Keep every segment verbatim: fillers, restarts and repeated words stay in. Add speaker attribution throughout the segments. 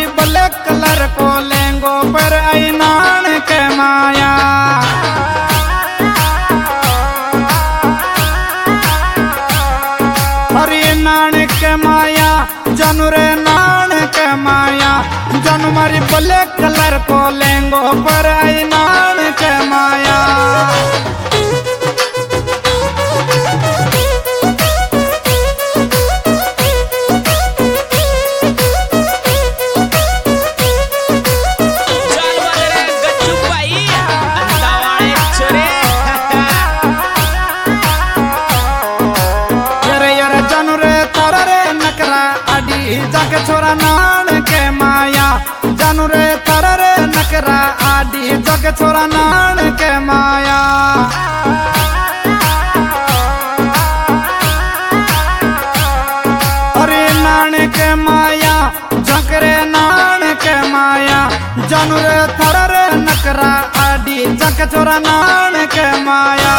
Speaker 1: मारी black colour को लेंगो पर आई नान के माया। हरी नान के माया जानू रे नान के माया, जानू मारी ब्लैक कलर को लेंगो पर आई नान के माया। जाके छोरा नान के माया, जानू रे तारा रे नकरा आडी जाके छोरा नान के माया। अरे नान के माया झकरे नान के माया, जानू रे तारा रे नकरा आडी जाके छोरा नान के माया।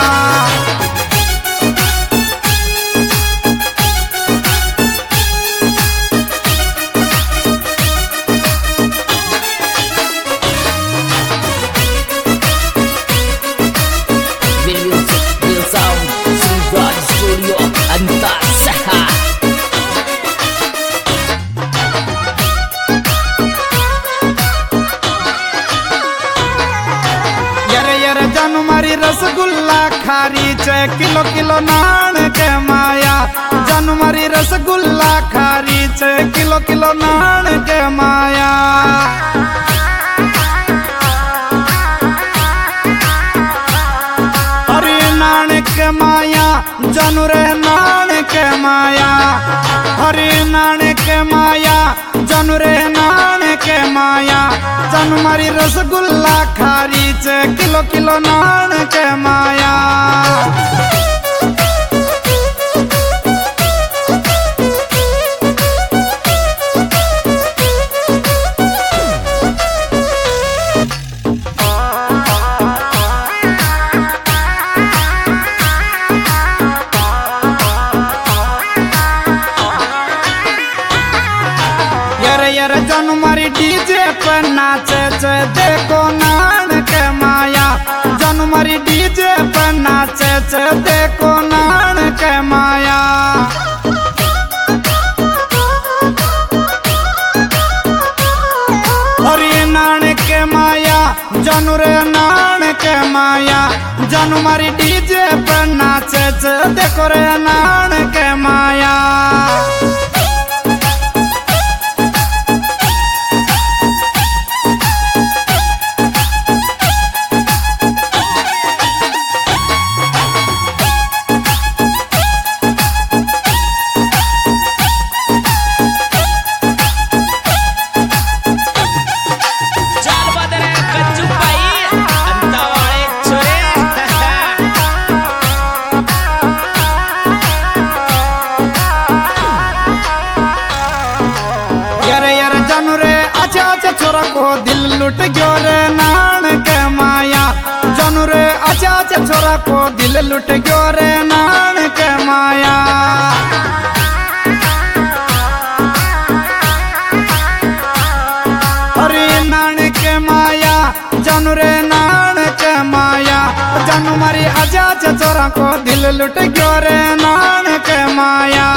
Speaker 1: जानू मारी रसगुल्ला खारी चे किलो किलो नान के माया, जानू मारी रसगुल्ला खारी चे किलो किलो नान के माया। हरी नान के माया जानू रे नान के माया, हरी नान के माया जानू रे नान के माया। जानू मारी रसगुल्ला खारी चे किलो किलो नान के माया। जानू मारी डीजे पर नाचे चे देखो नान के माया, जानू मारी डीजे पर नाचे चे देखो नान के माया। हरी नान के माया जानू रे नान के माया, जानू मारी डीजे पर नाचे चे देखो रे नान के माया। छोरा को दिल लुट गयो रे नान के माया, जानू रे अच्छा अच्छा छोरा को दिल लुट गयो रे नान के माया। हरी नान के माया जानू रे नान के माया, जानू मारी अच्छा अच्छा छोरा को दिल लुट गयो रे नान के माया।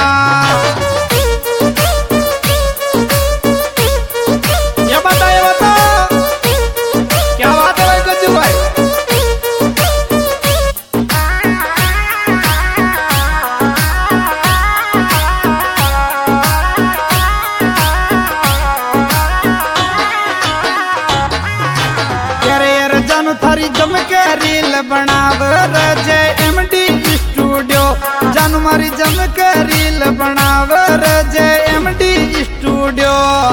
Speaker 1: थारी जम के रील बनाव जे एम डी स्टूडियो, जानू मारी जम के रील बनाव जे एम डी स्टूडियो।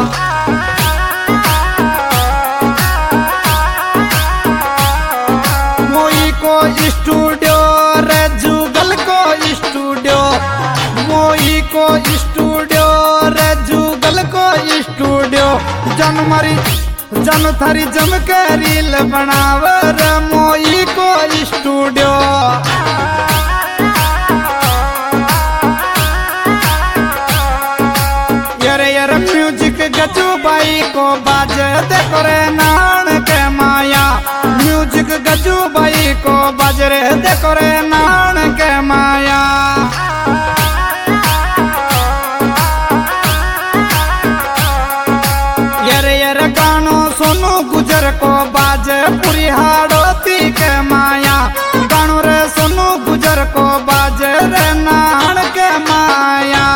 Speaker 1: मोई को स्टूडियो रे जुगल को स्टूडियो, मोई को स्टूडियो रे जुगल को स्टूडियो। जानू मारी जानू थारी जम के रील बनाव रे मोई को स्टूडियो। यार यार म्यूजिक गजू बाई को बाजे देखो रे नान के माया। म्यूजिक गजू बाई को बाजे रे देखो रे नान के माया। यर यर गानो सोनू गुजर को बाजे पूरी हाड़ोती के माया। गानो रे सोनू गुजर को बाजे रे नान के माया।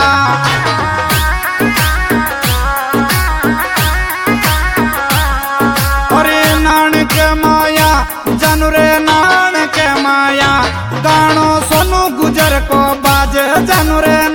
Speaker 1: अरे नान के माया जानू रे नान के माया। गानो सोनू गुजर को बाजे जानू रे